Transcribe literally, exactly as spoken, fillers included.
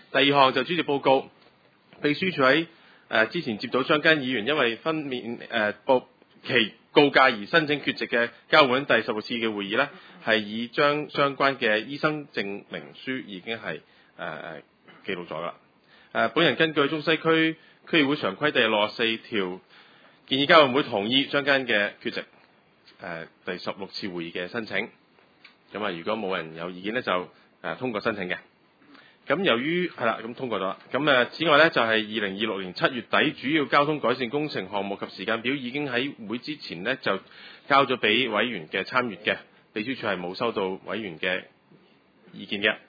第二項就主席報告，秘書處喺誒、呃、之前接到張根議員因為分娩誒報其告假而申請缺席嘅交會第十六次嘅會議呢，係已將相關嘅醫生證明書已經係誒誒記錄咗㗎啦。誒、呃，本人根據中西區區議會常規第六十四條，建議交會會同意張根嘅缺席誒、呃、第十六次會議嘅申請。咁啊，如果冇人有意見呢，就誒、呃、通過申請嘅。咁由於係啦，咁通過咗啦。咁誒，此外呢，就係二零二六年七月底主要交通改善工程項目及時間表已經喺會之前呢，就交咗俾委員嘅參閱嘅，秘書處係冇收到委員嘅意見嘅。